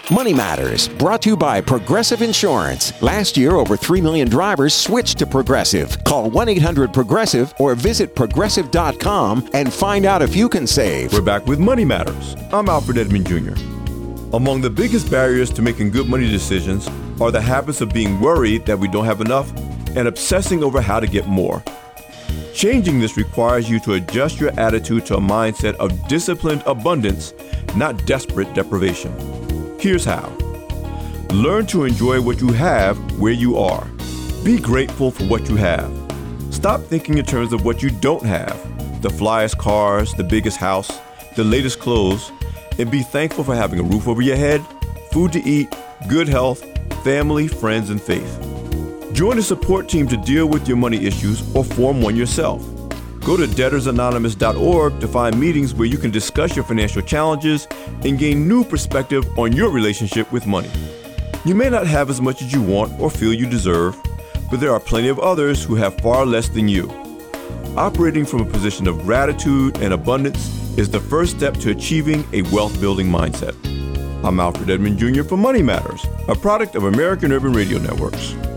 Money Matters, brought to you by Progressive Insurance. Last year, over 3 million drivers switched to Progressive. Call 1-800-PROGRESSIVE or visit progressive.com and find out if you can save. We're back with Money Matters. I'm Alfred Edmond Jr. Among the biggest barriers to making good money decisions are the habits of being worried that we don't have enough and obsessing over how to get more. Changing this requires you to adjust your attitude to a mindset of disciplined abundance, not desperate deprivation. Here's how. Learn to enjoy what you have where you are. Be grateful for what you have. Stop thinking in terms of what you don't have, the flyest cars, the biggest house, the latest clothes, and be thankful for having a roof over your head, food to eat, good health, family, friends, and faith. Join a support team to deal with your money issues or form one yourself. Go to debtorsanonymous.org to find meetings where you can discuss your financial challenges and gain new perspective on your relationship with money. You may not have as much as you want or feel you deserve, but there are plenty of others who have far less than you. Operating from a position of gratitude and abundance is the first step to achieving a wealth-building mindset. I'm Alfred Edmond Jr. for Money Matters, a product of American Urban Radio Networks.